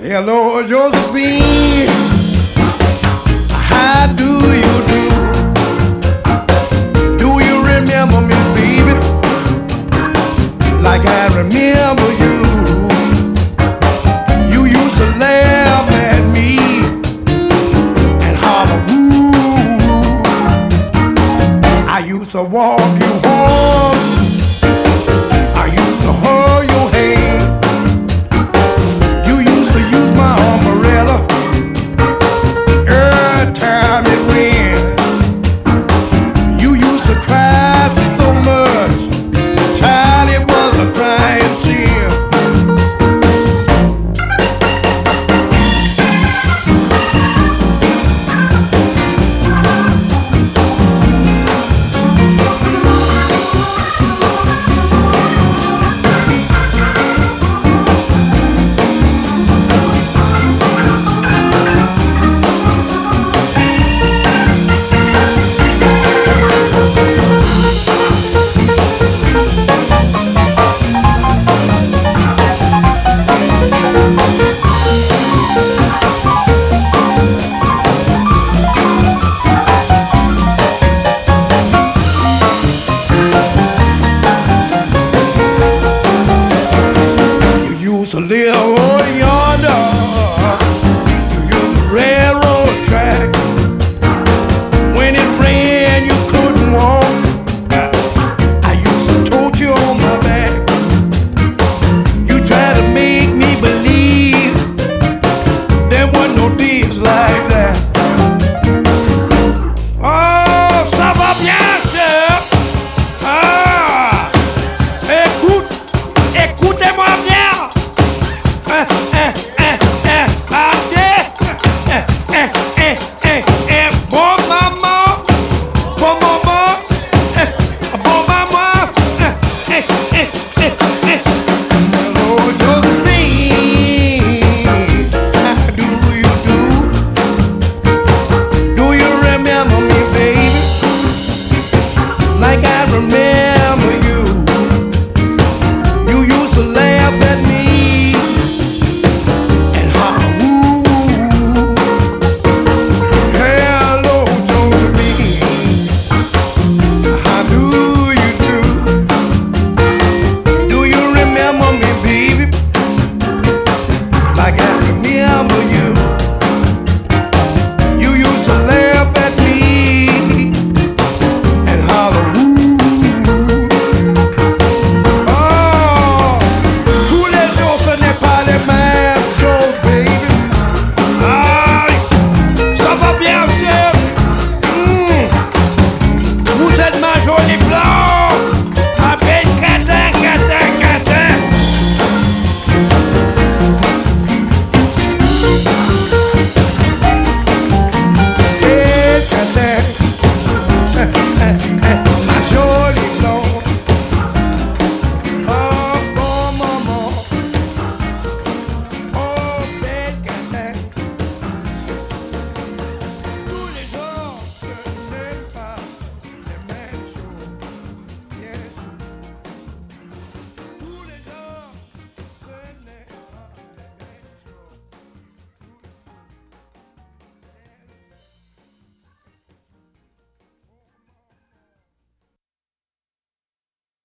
Hello, Josephine. How do you do? Do you remember me, baby? Like I remember you. You used to laugh at me and holler, woo. I used to walk you home. I used to hold your hand. You used to use my umbrella every time it rained. You used to cry so much, child, it was a crying tear. To live on yonder, you used the railroad track. When it rained, you couldn't walk. I used to tote you on my back. You tried to make me believe there wasn't no days like that. Oh, ça va bien, cher. Ah, écoutez-moi bien. Like I remember you. You used to laugh at me and holler, woo. Hello, Josephine. How do you do? Do you remember me, baby? Like I